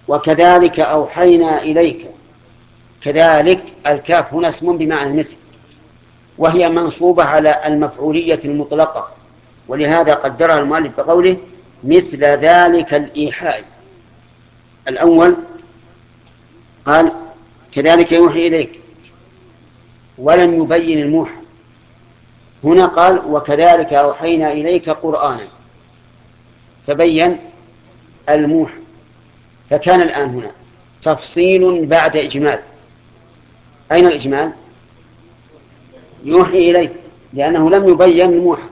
وكذلك أوحينا إليك. كذلك الكاف هنا اسم بمعنى مثل، وهي منصوبة على المفعولية المطلقة، ولهذا قدرها المؤلف بقوله مثل ذلك الإيحاء. الأول قال كذلك يوحي إليك ولم يبين الموحى، هنا قال وكذلك أوحينا إليك قرآنا فبين الموحى، فكان الآن هنا تفصيل بعد إجمال. أين الإجمال؟ يوحي إليك، لأنه لم يبين الموحى،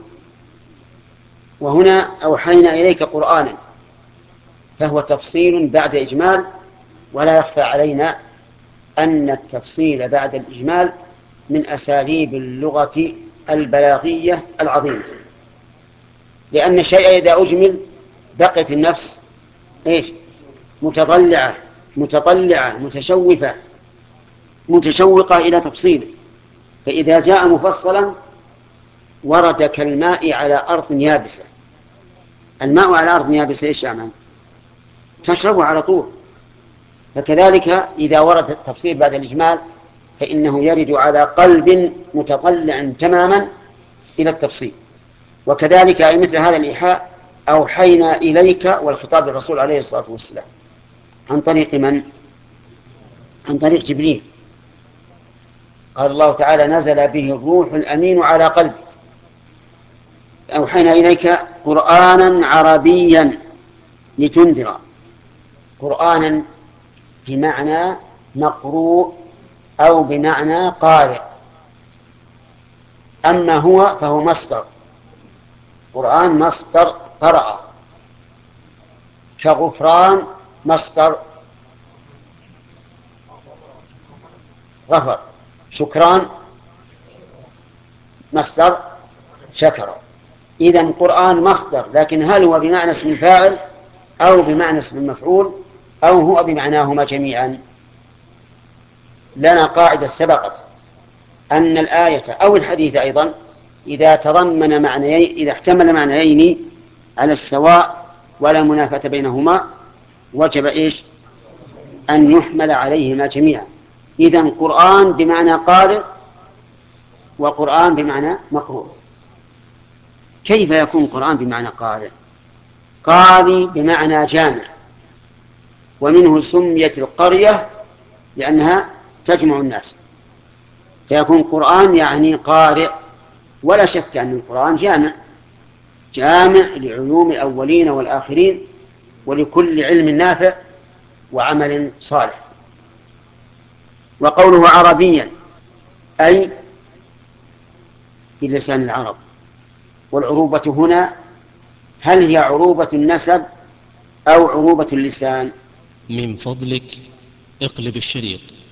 وهنا أوحينا إليك قرآنا، فهو تفصيل بعد إجمال. ولا يخفى علينا أن التفصيل بعد الإجمال من أساليب اللغة البلاغية العظيمة، لأن الشيء إذا أجمل بقيت النفس إيش؟ متطلعة متشوقة إلى تفصيله. فإذا جاء مفصلا ورد كالماء على أرض يابسة. الماء على أرض يابسة إيش يعمل؟ تشربه على طول. فكذلك إذا ورد التفصيل بعد الإجمال فإنه يرد على قلب متطلع تماما إلى التفصيل. وكذلك أي مثل هذا الإيحاء أوحينا إليك، والخطاب للرسول عليه الصلاة والسلام عن طريق من؟ عن طريق جبريل. قال الله تعالى نزل به الروح الأمين على قلبك. أوحينا إليك قرآنا عربيا لتنذر. قرآنا بمعنى مقروء أو بمعنى قارئ، أما هو فهو مصدر. قرآن مصدر قرأ، كغفران مصدر غفر، شكران مصدر شكر. إذن قرآن مصدر، لكن هل هو بمعنى اسم الفاعل أو بمعنى اسم المفعول أو هو بمعناهما جميعا؟ لنا قاعدة سبقت أن الآية أو الحديث أيضا إذا تضمن معنيين، إذا احتمل معنيين على السواء ولا منافاة بينهما وجب إيش؟ أن يحمل عليهما جميعا. إذن قرآن بمعنى قارئ وقرآن بمعنى مقروء. كيف يكون قرآن بمعنى قارئ؟ قارئ بمعنى جامع، ومنه سميت القرية لأنها تجمع الناس، فيكون قرآن يعني قارئ. ولا شك أن القرآن جامع لعلوم الأولين والآخرين ولكل علم نافع وعمل صالح. وقوله عربيا أي بلسان العرب. والعروبة هنا هل هي عروبة النسب أو عروبة اللسان؟ من فضلك اقلب الشريط.